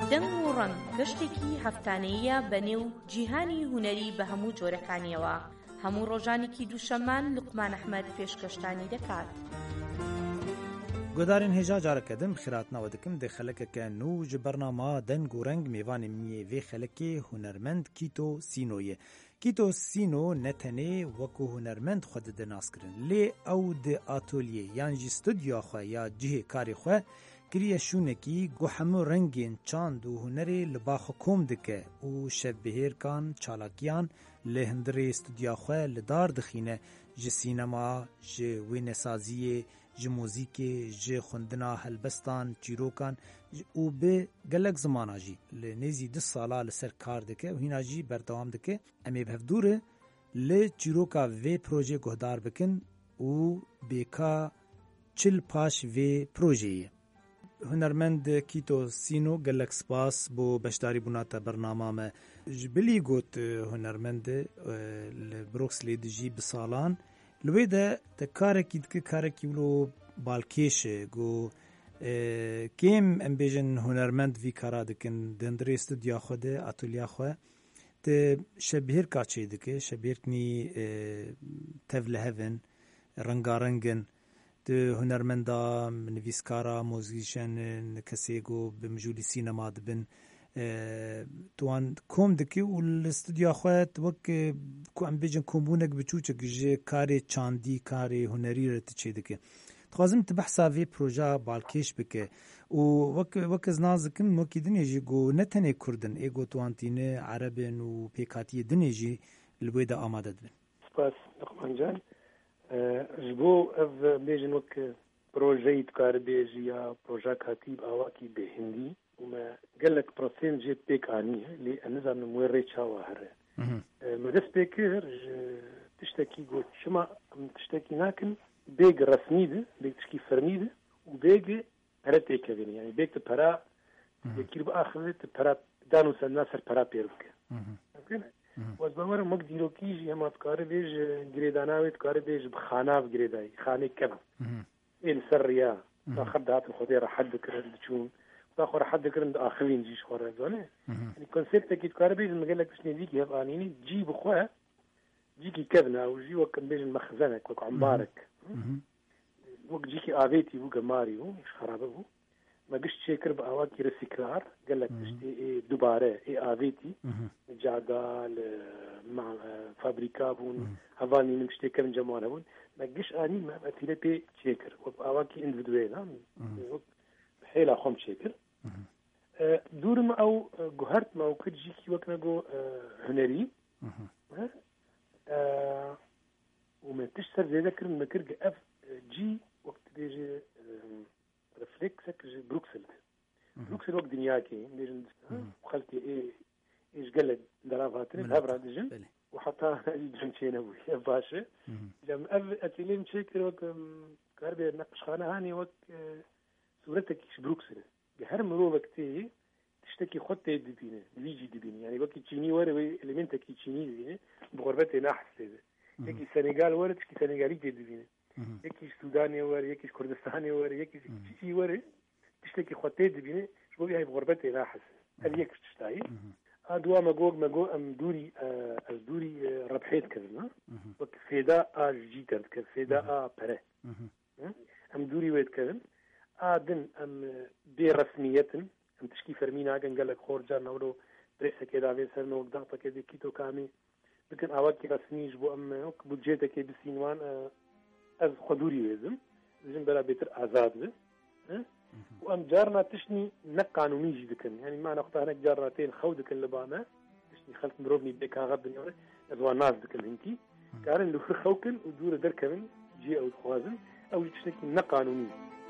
دەنگ و ڕەنگ گەشتێکی هەفتانەیە بەنێو جیهانی هونەری بە هەموو جۆرەکانیەوە. هەموو ڕۆژانێکی دووشەممان لوقمان ئەحمەد پێشکەشتانی دەکات. گۆدارên hêja careke din bi xêratinawe dikim dê xelekeke nû ji bernama deng û reng mêvanê miyê vê xelekê hunermend Kîto Sînoyê. Kîto Sîno ne tenê wekû hunermend xwe dide naskirin, lê ew di atölyê yan jî studyoya xwe ya cihê karê xwe kiriye şûnekî ku hemû rengên çand û hunerê li ba xwe kom dike û şevbihêrkan çalakiyan li hindirê studyoya xwe li dar dixîne ji sînema, ji wênesaziyê, ji mûzîkê, ji xwendina helbestan, çîrokan û bi gelek zimana jî li nêzî 2 sala li ser kar dike û hîna jî berdewam dike. Em ê bi hevdûre li çîroka vê projê guhdar bikin û bêka çil paş vê projeyê. Hunermend Kîto Sîno gelek spas bo beşdarî bûna te bernama me. Ji bilî got hunermend li Broxlê dijî bi salan li wê de te karekî dike karekî wilo balkêş e got kêm em bêjin hunermend vî kara dikin di hindirê studyoya xwe de atölyeya xwe te şebihêrka çê dike şebihêrkinî tev li hev in rengarengin di hunermenda nivîskara mozîşen kesê got bi mijûlî sînema dibin wan kom dike û li studyoya xwe wek ku em bêjin kombûnek biçûçek ji karê çandî karê hunerî re ti çê dike. Dixwazim tu behsa vê projeya balkêş bike û wek ez naz dikim wekî dinê jî got ne tenê Kurdin ê got wan tîne Erebin û pêkhatiyê dinê jî li wê de amade dibin. Spas Luqman can ji bo ev bêjin wek projeyî dikaribêjî ya projeya katî awakî bê hindî û me gelek prosên jê pêk anîye lê em nizanim wê rê çawa here. Me dest pê kir ji tiştekî got şima tiştekî nakin bêg resmî de bêg tişkî fermî de û bêgê pere têkevîne yani bêg tu pera yekî bi axivê tu pera dan û senda ser pera pêr bike. Wez bawerim wek dîrokî jî hema dikaribê ji girêdana wê dikaribê ji bi xanav girêdayî xanê kev ê li ser riya daxil dihatin xwedê rehet dikirin diçûn da xwe rehet dikirin di axivîn jî ji xwe re zanî yani konseptekî dikaribê ji me gelek tiştnêdîkî hev anînî cî bi xwe cîkî kevna û jî wek em bêjin mexzenek wek embarek wek cîkî avêtî bû gemarî bû ji xerabe bû me gişt çêkir bi awakî resîklar gelek tiştê ê dubare ê avêtî caga li fabrîka bûn hevalî min tiştê kevin cemal hebûn me gişt anî me tîle pê çêkir wek awakî individûel wek hêla xwe çêkir dûrim ew guhert me ew kir jîkî wek me got hunerî û me tişt ser zêde kirin me kir ev cî wek dibêje refleksek ji Bruxelles Bruxelles wek dinyakê bêjin xelkê ê ji gelek derav hatine hevra dijin û heta dijin çê nebûye ev baş e ev etîlê min çêkir wek karibê neqişxane hanê wek sûretekî ji Bruxelles bi her mirovek tê tiştekî xwe tê dibîne divî jî dibîne yani wekî çînî were wê elementekî çînî dibîne bi gurbetê nahis de yekî Senegal were tişkî Senegalî tê dibîne yekî ji Sudanê were yekî ji Kurdistanê were yekî ji were tiştekî xwe tê dibîne ji bo bi gurbetê nahis ev yek tiştayî a duwa me got em dûrî ez dûrî rebhê dikirin wek fêda a jî derdikir fêda a pere em dûrî wê dikirin a din em bê resmiyetin em tişkî fermî nakin gelek xor car newro pressekê davê ser me wek daxtekê de Kîto Kamî bikin awakî resmî ji bo em wek budcetekê bisîn wan ez xwe dûrî wêdim dijin bera bêtir azad bi û em carna tiştî ne qanûnî jî dikin yani me nexta hinek carna tên xew dikin li bame tiştî xelk mirovnî bêkaxet binêre ez wan nas dikin hinkî karin li wir xewkin û dûre derkevin cî ew dixwazin ew jî tiştekî ne qanûnî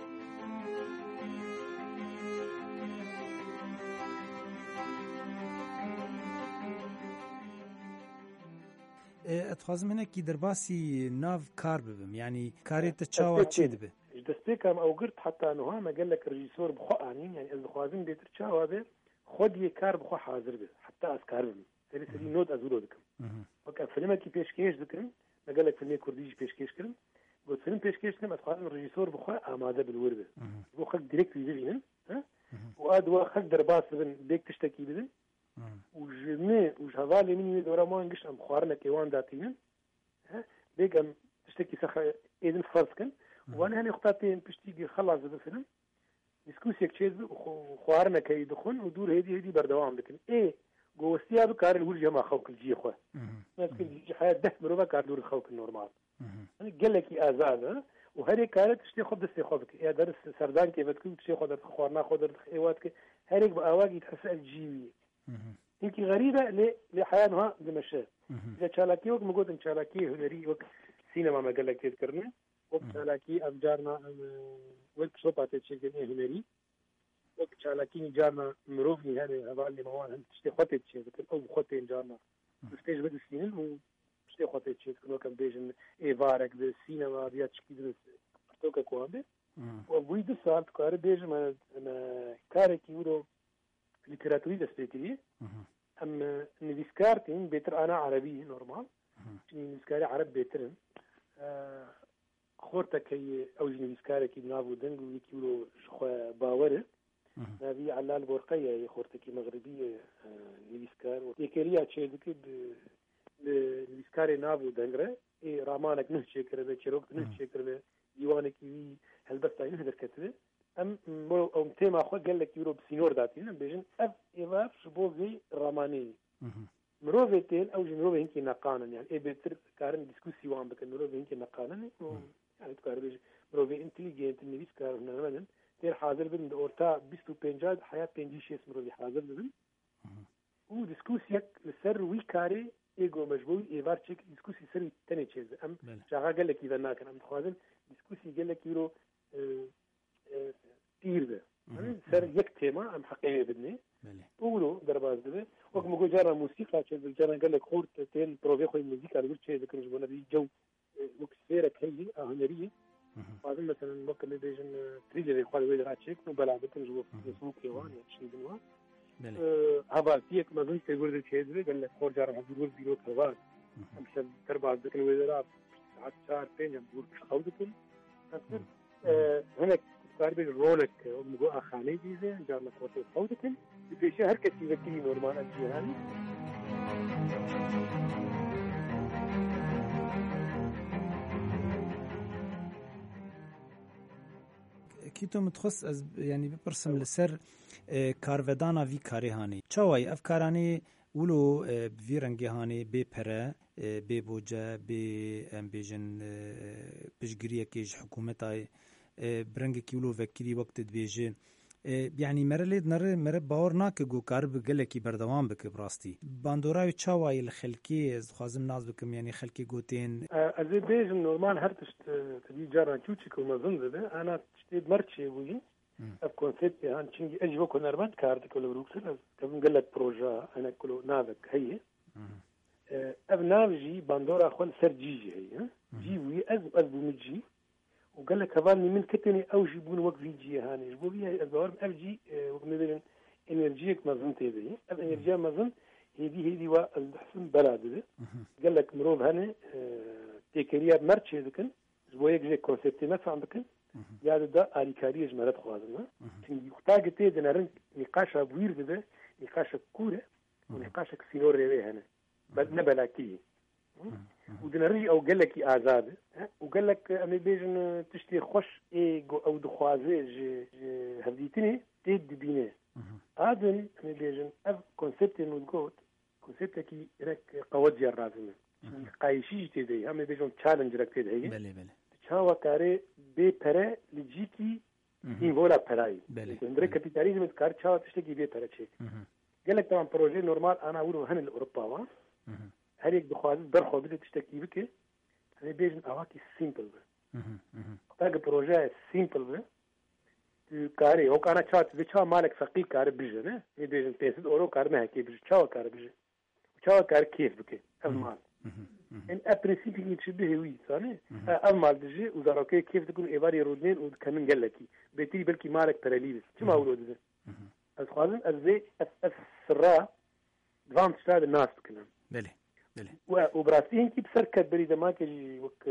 اتخوازم hinekî derbasî nav kar bibim yani karê te çawa çê dibe ji destpêka me ew girt heta niha me gelek rejîsor bi xwe anîn yani ez dixwazim bêtir çawa be xwe diyê kar bi xwe hazir be heta ez kar bibim serî serî not ez wilo dikim wek em filmekî pêşkêş dikirin me gelek filmê Kurdî jî pêşkêş kirin got film pêşkêş dikim ez dixwazim rejîsor bi xwe amade bil wir be bo xelk direkt wî bibînin û a هو خد درباس بن بيك تشتكي بدن وجميع وجهالي مني دورا ما نقش ام خوارنا كيوان داتين بيك ام تشتكي سخ اذن فرسكن وانا هني خطاتين بشتيجي خلص بفيلم ديسكوسيك تشيز وخوارنا كي دخون ودور هدي بردوام لكن ايه جوستيا بكار الوجه ما خوك الجي خو ناس كل حياه ده مروبا كار دور خوك النورمال انا قال لك ازاد وهري كانت تشتي خد استخابك يا درس سردان كيف تكون تشتي خد خوارنا خد ايواتك هريك باواجي تحس الجيوي يمكن غريبه لحياتها بمشاه اذا شالاكي وقت موجود ان شالاكي هنري وقت سينما ما قال لك تذكرني وقت شالاكي افجارنا وقت شوبات تشكل هنري وقت شالاكي جارنا مروفي هذا هذا اللي موان تشتي خطه تشي او خطه جارنا ستيج بده سينما تشتي خطه تشي كانوا كان بيجن ايفارك بالسينما بيات تشكي توكا كوامبي وبيد ساعات كار بيجن ما كاركي ورو ليتراتوري دستيتي ام نفيسكارتين بيتر انا عربي نورمال نفيسكاري عرب بيترن خورتك هي او نفيسكاري نافو دنجو يكيلو شخو باوره نبي على البرقيه خورتك مغربيه نفيسكار ويكريا تشيدك نفيسكاري نافو دنجره اي رامانك نشكر به چروك نشكر به ديوانك وي هلبستاين هدر كتبه ام او تيما خو قال لك يوروب سينور داتين بيجن اف ايفاف شبوغي راماني مروفيتين او جنروب هنكي نقانن يعني اي بيتر كارن ديسكوسي وان بك مروف هنكي نقانن يعني تكار بيج مروفي انتليجنت نيفيس كار نمن تير حاضر بن اورتا 25 حياه 56 مروفي حاضر بن و ديسكوسيك لسر وي كاري ايجو مجبول ايفارتشيك ديسكوسي سر تاني تشيز ام شغا قال لك اذا ناكن ام خوازن ديسكوسي قال لك يورو تير سر يك تيما ام حقيقي بدني قولوا درباز ده وقت ما جرى موسيقى تشيل جرى قال لك خورت تين بروفي خوي موسيقى قلت شيء ذكر جبنا دي جو وكسفيرة هي هنريه بعدين مثلا وقت اللي بيجن تريجر يقال ويد راتشيك وبلا بكن جو فيسبوك يوان شيء بنوا هذا تيك ما زلت يقول ذي شيء قال لك خور جرى يقول بيرو كذا امشي درباز ذكر ويد راب ساعات شهر بين يقول خوضكم هناك قارب رولك ومجو أخاني جيزة جارنا كوتي صوتكن في شهر كثير كذي نورمان الجيراني كيتو متخص از يعني ببرسم لسر كارفدانا في كارهاني چاوي افكاراني ولو بفيرنگي هاني بي پره بي بوجه بي امبيجن بجگريه كيج حكومتاي برنگ کیلو وکیلی وقت دبیجه یعنی مرلید نره مر باور ناکه گو کار بگله کی بردوام بک براستی باندورای چاوای الخلکی از خوازم ناز بکم یعنی خلکی گوتین از بیج نورمال هر تشت تبي جارا چوچی کو مزن ده انا تشتید مرچی وی اف کنسپت هان چنگی اجو کو نربند کارت کولو روکسل کم گلت پروژه انا کولو ناوک هي اف ناوجي باندورا خون سرجيجي هي جي وي از بمجي وقال لك هذاني من كتني أو جيبون وقت فيجي هاني جبوا بيها الظاهر أفجي ومثلا إنرجيك مازن تيجي الإنرجيا مازن هذه والحسن بلاد قال لك مروف هاني تكريا مرتش ذكن جبوا يجي كونسبت ما فهم بكن يا ده أريكاري جمرت خوازنا يحتاج تيجي نرن نقاش أبوير ده نقاش كورة ونقاش كسينور ريوي هنا بل نبلاكي ودنرجي او قال لك ازاد وقال لك امي بيجن تشتي خوش اي او دخوازي هديتني تيد بينه ادن امي بيجن اف كونسبت نوت كونسبت كي رك قوت جر رازمه قايشي تيدي امي بيجن تشالنج رك تيدي بله بله تشاوا كاري بي بره لجيكي ان فولا براي عندك كابيتاليزم كار تشاوا تشتي بي بره شيء قال لك طبعا بروجي نورمال انا اقول هن الاوروبا هريك بخواز برخو بدي تشتكي بك هذا بيجن اواكي سيمبل تاج بروجي سيمبل كاري هو كان تشات بيشا مالك فقي كار بيجن بيجن بيسد اورو كار ما هيك بيجن تشاو كار بيجن تشاو كار كيف بك المال ان ابريسيبي تشبه وي ثاني المال بيجي وزاروكي كيف تكون ايفاري رودين وكان قال لك بيتي بلكي مالك تراليز كما ولود ده از خوازن از زي السرا دفان تشتاد الناس بكلام بله وبراسين كي بسركت بريد ما كجي وك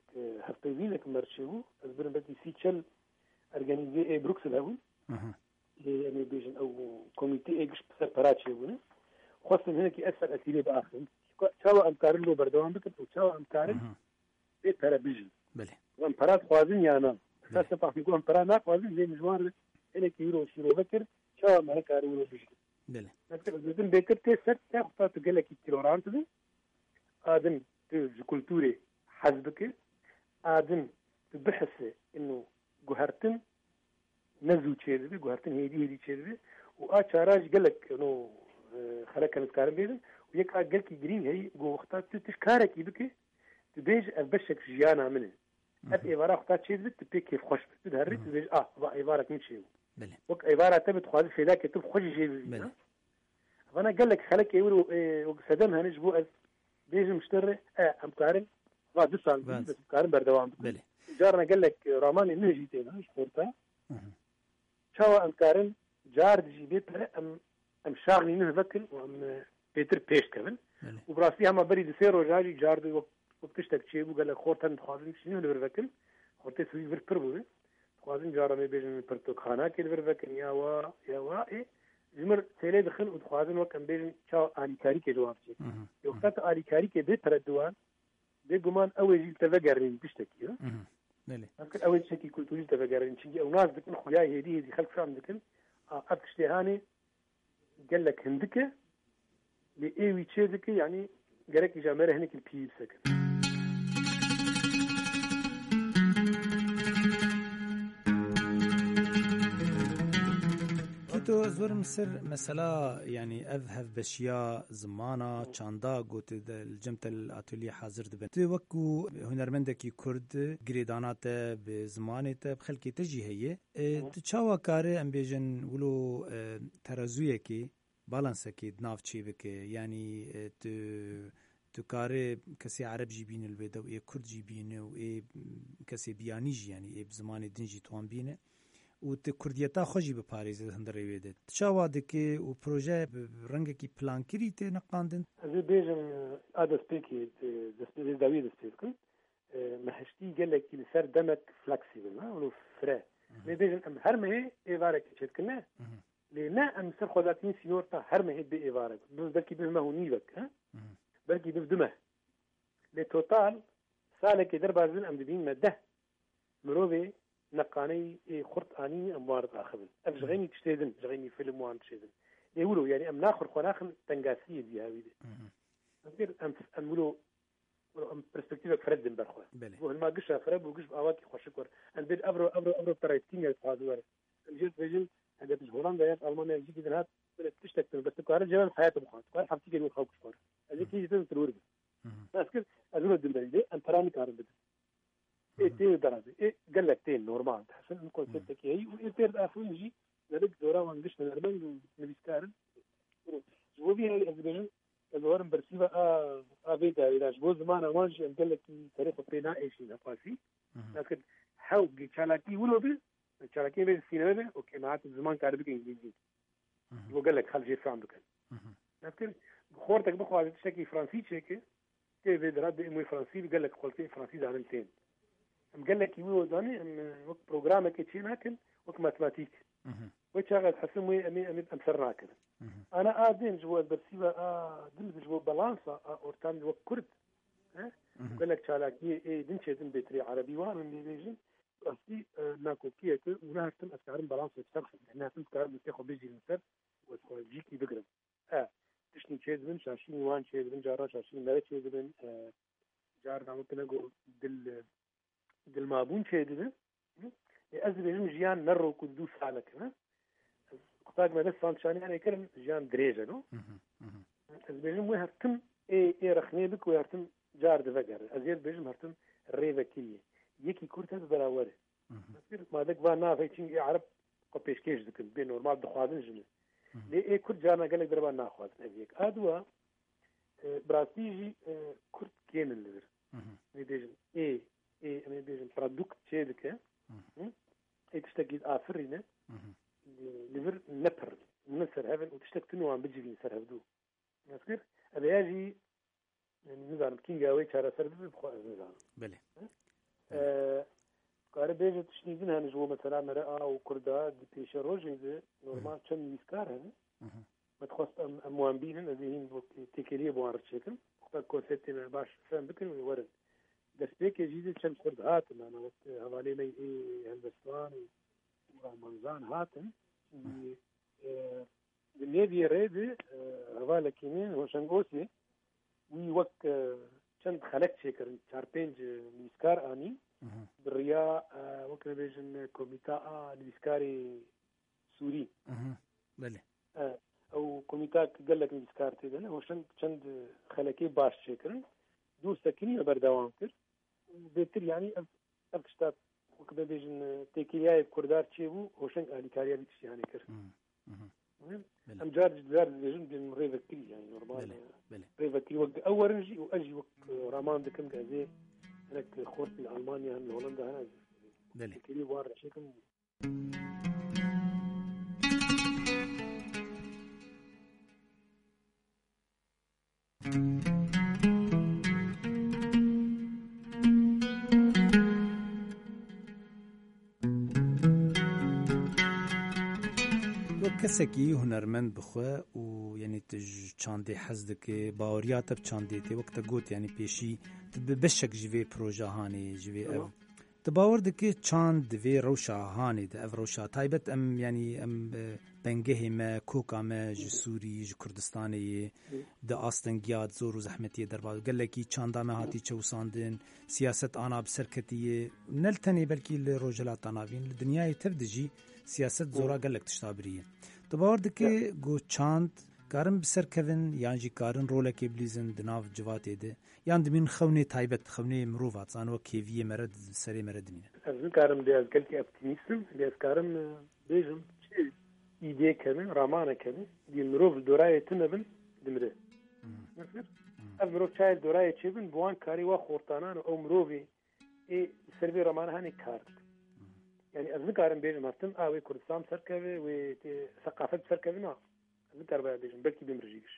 هفتوي لك مرشو أزبرن بدي سيتشل أرجانيزي بروكسل هون يعني بيجن أو كوميتي إيش بسبرات شيء خاصة هناك أثر أثيري بآخر شاو أمكارن لو بردوان بكت وشاو أمكارن بيتها بيجن بله وأمكارات خوازن يانا خاصة فاهم يقول أمكارات نا خوازن زي مجوار هناك يورو شيرو بكر شاو ما هكارن لو بيجن بله مثلا زين بكر تسر تأخذ تقول لك كيلوران تدي آدم كولتوري حسبك آدم بحث إنه جهرتن نزو تشيربي جهرتن هيدي تشيربي وآشاراج قال لك إنه خلك كانت كارم بيدن وياك قال لك جرين هي جو وقتها تشكارك يبكي تبيج أبشك جيانا منه أب عبارة وقتها تشيربي تبي كيف خوش تدهري تبيج عبارة من شيء وك عبارة تبي تخاذ في ذاك تب خوش شيء فأنا قال لك خلك يقولوا وقصدم هنجبوا بيج مشتري أم كارم بعد سال بس كارم بردوام جارنا قال لك رامان إنه جيتين إيش قلتها شو أم كارم جار جي بيتر أم شاغلي إنه ذكر وأم بيتر بيش كمان وبراسي هم بري دسيرو جاري جار وبتشتك شيء وقال لك خورتن تخازن شنو اللي برفكر خورتي سوي بربوه تخازن جارا ما بيجن برتو خانة كل برفكر يا وا إيه جمر سيلي دخل وتخازن وكم بيجن شو آلي كاري كجواب شيء يوقت آلي كاري كبيتر الدوان بيجمان أول جيل تفجرين بيشتكي ممكن أول شيء كل تفجرين شيء أو ناس بتكون خياي هدي خلف شام بتكون أبتشتهاني قال لك هندكة لإيوي تشيدك يعني قالك جامرة هناك البيب سكن تو زور مصر مثلا يعني أذهب بشياء زمانة چاندا قوت الجمت الأتولية حاضر دبن تو وكو هنرمندكي كرد قريدانات بزمانة بخلقي تجي هي تشاوا كاري ام بيجن ولو ترازويكي بالانسكي دناف تشيبكي يعني تو كاري كسي عرب جيبين البيدا وإيه كرد جيبين وإيه كسي بيانيجي يعني إيه بزمان دنجي توان بينه و کردیتا خوشی به پاریس هندره ویده چاوا دکی و پروژه رنگ کی پلان کری ته نقاندن از بیجم آدس پیکی دست داوید استیکن محشتی گله کی سر دمک فلکسیبل نه ولو فرا بیجم ام هر مه ایواره کی چت کنه لنا ام سر خداتین سينورتا هر مه به ایواره بلکی به مهونی بک ها بلکی به دمه لتوتال ساله کی در بازن ام دبین مده مروبه نقاني خرط اني اموارد اخذن افجغيني تشتيدن جغيني فيلم وان تشتيدن يقولوا يعني ام ناخر خناخن تنقاسيه دي هاوي دي ام ولو ام برسبكتيفك فردن برخوا هو ما قشها فرب وقش اواكي خوشكور ان بيد ابرو ترايتين يتقادوا الجيل بيجن هذا في هولندا يا المانيا يجي كده هات تشتكل بس كار جبل حياته بخاط كار حبتي كده خوك كار هذه كي جت ترور بس كده ازور الدنيا ان تراني كار بده ايه درجه قال لك تين نورمال تحسن الكونسيبت كي هي ويتر افون يجي لك دورا وانجش نرمن نبيستارن جو بيها الازبن الورم برسيبه ابيدا الى جو زمان وانش قال لك تاريخ بينا ايش نفاسي لكن حاول تشالاكي ولو بي تشالاكي بين السينما اوكي معناته الزمان كاربك انجليزي وقال لك خلي في عندك لكن خورتك بخوا تشكي فرنسي تشكي كيف دراد امي فرنسي قال لك قلتي فرنسي زعلتين قال لك يوو داني وقت برنامج كتشي لكن وقت ماتماتيك وشغل حسمي امي امسرنا كده انا ادين جوا برسيبه دل جوا بالانسا اورتان وقت كرد قال لك شالاكي اي دنشي دن بيتري عربي وان بيجي اصلي ناكو كيك ونهتم اسكارن بالانسا تشرح هنا تم تاخذ بيجي المسر وتجيكي بقرب تشني تشيز بن شاشين وان تشيز بن جارا شاشين لا تشيز بن جار ممكن اقول دل مابون شيء أزبيجم جيان نرو كدو سالك ها قطاق ما نفهم شاني أنا كلام جيان دريجة نو أزبيجم وهرتم إيه رخني بك وهرتم جار دفجر أزيد بيجم هرتم الريفة كلية يكي كورتها براورة ما ذاك فانا فيتشين عرب قبيش كيش ذكر بين نورمال دخوازن جمل ليه كورت جانا قال لك دربان ناخوازن أبيك أدوا براسيجي كورت كين اللي بيجم إيه أنا بيجن برودكت شيء ذكى تشتكي آفرينه ليفر نبر نسر هذا وتشتكي تنو عم بيجي نسر هذا نذكر أبي أجي نزار كين جاوي شارع سر بخو نزار بله قارب بيجي تشنيدين هنجوا مثلا مرأة وكردات بيش روجين نورمال كم يسكار هن ما تخص أموان بينن أذين تكليه بوارد شكل وقت كونسبت باش فهم بكن ويورد بس بيك يجي كم كرد هاتن أنا وقت حوالي لي هندستان ورمضان هاتن بالنبي ريد حوالي كينين وشنغوسي ويوك كم خلق شكل شاربينج يسكار أني بالرياء وكنا بيجن كوميتا لبسكاري سوري بله او كوميتا قال لك لبسكارتي ده هو چند خلقي باش شكرن دو سكني بردوام كر بيتر يعني افشتات وكنا بيجن تيكياي كردار تشيبو هوشن اليكاريا بيتش يعني كر ام جارج بيجن بين ريفكري يعني نورمال ريفكري وقت اورنجي واجي وقت رامان دكم كازي لك خورت ألمانيا هم هولندا هنا بله كلي وارد شكل کەسێکی هونەرمەند بخوێ و یعنی چاندێ حەز دەکێ باوەریاتە بچاندێتێ وەکتە گوت یعنی پێشی بەشێک ji vê projehanê ji vê ev tu bawer dikê çand divê rewşa hanê de ev rewşa taybet em yanî em bengehê me koka me ji Sûrî ji Kurdistanê yê di astengiya zor û zehmetiyê dervat gelekî çanda me hatî çewsandin siyaset ana bi ser ketiyê ne li tenê belkî li rojhilata navîn li dinyayê tev de jî siyaset zora gelek tişta birî tu bawer dikê got çand karin bi ser kevin yan jî karin rolekê bilîzin di nav civatê de yan dimîn xewnê taybet xewnê mirova zan wek kêviyê me re serê me re dimîne ez nikarim bêz gelkî optîmîstim bêz karim bêjim îdê kevin ramana kevin dî mirov li dorayê tune bin dimire ev mirov çayê dorayê çêbin bi wan karî wa xortanan û ew mirovê ê ser vê ramana hanê kar yani ez nikarim bêjim haftin a wê Kurdistan serkeve wê seqafet serkevina ez nikar baya bêjim belkî bêmirjî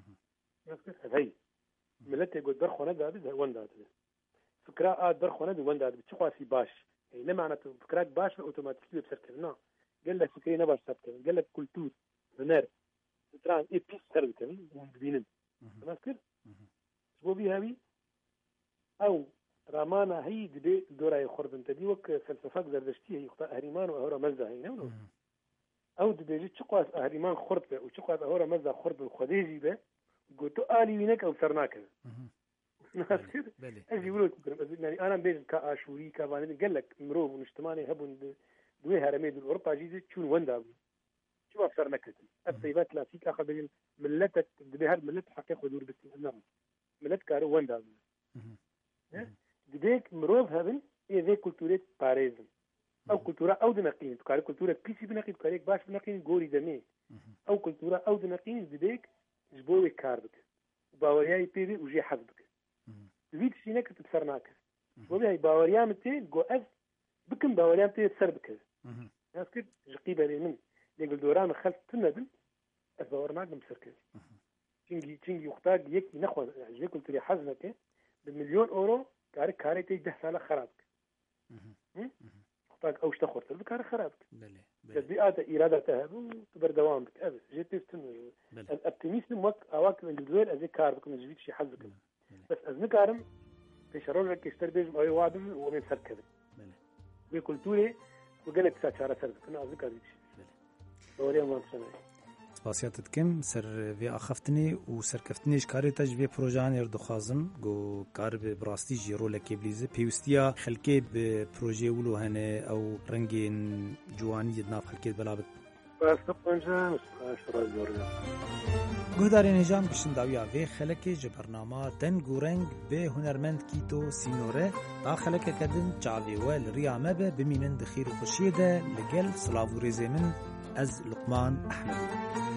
hey ملت يقول درخونه دابد وين دابد فكرة درخونه وين دابد تشخاصي باش يعني لما معناته فكرات باش اوتوماتيكلي بسركنا قال لك فكرة نباش سركن قال لك كلتور هنر تران اي بيس سركن وندبينن تذكر شو بي هاوي او رامانا هي دبي دورا يخرب انت دي وك فلسفه زردشتي هي هريمان وهورا مزه هي نو او دبي تشخاص هريمان خرب وتشخاص هورا مزه خرب الخديجي به قلتو آلي وينك أو سرناك ناسكر أجي ولوك يعني أنا بيجن كأشوري كبانين قال لك مروف ونجتماني هبون دوي هرمي دول أوروبا جيزي تشون وندابو شو أفسرناك الطيبات لا فيك أخذ بيجن ملتك دبي ملت حقيقة ودور بس نعم ملت كارو وندابو ديك مروف هبن إيه ذي كولتورة باريزم أو كولتورة أو دنقين كاري كولتورة بيسي بنقين كاريك باش بنقين غوري دمي أو كولتورة أو دنقين ديك جبوي كاربك باورياي بيبي وجي حزبك فيك شينك تبصرناك وبي باوريا متي جو اف بكم باوريا متي تسربك ناسكت جقيبه لي من يقول دوران خلف تندل باورناك مسركز تشينجي وقتاك يك نخو جي قلت لي حزنك بمليون اورو كاري تي 10 سنه خرابك وقتاك اوش تخرت بكار خرابك تبيئات إرادتها تبر دوامك أبد جيت تستنى الأبتيميزم وقت أواكب الجزائر أزي كاربك من جديد شيء حظك بس أزنكارم في شرورك يشتر بيجم أي وادم ومن سركب بكلتوري وقالت ساتشارة سرك أنا أزنكار بيجي دوريا ما تسمعي سپاسیات دکم سر وی آخفتنی و سرکفتنیش کاری تاج وی پروژه‌ان اردخازم گو کار به براستی جیرو لکبلیزه پیوستیا خلکی به پروژه ولو هنه او رنگین جوانی ناف خلکی بلابد باستقنجا اشتراك جورنا گهدار نظام بشن داویا وی خلکی ج برنامه دنگو رنگ به هنرمند کیتو سینوره تا خلک کدن چاوی ول ریامه به بمینن دخیر خوشیده لگل سلاو رزمن از لقمان احمد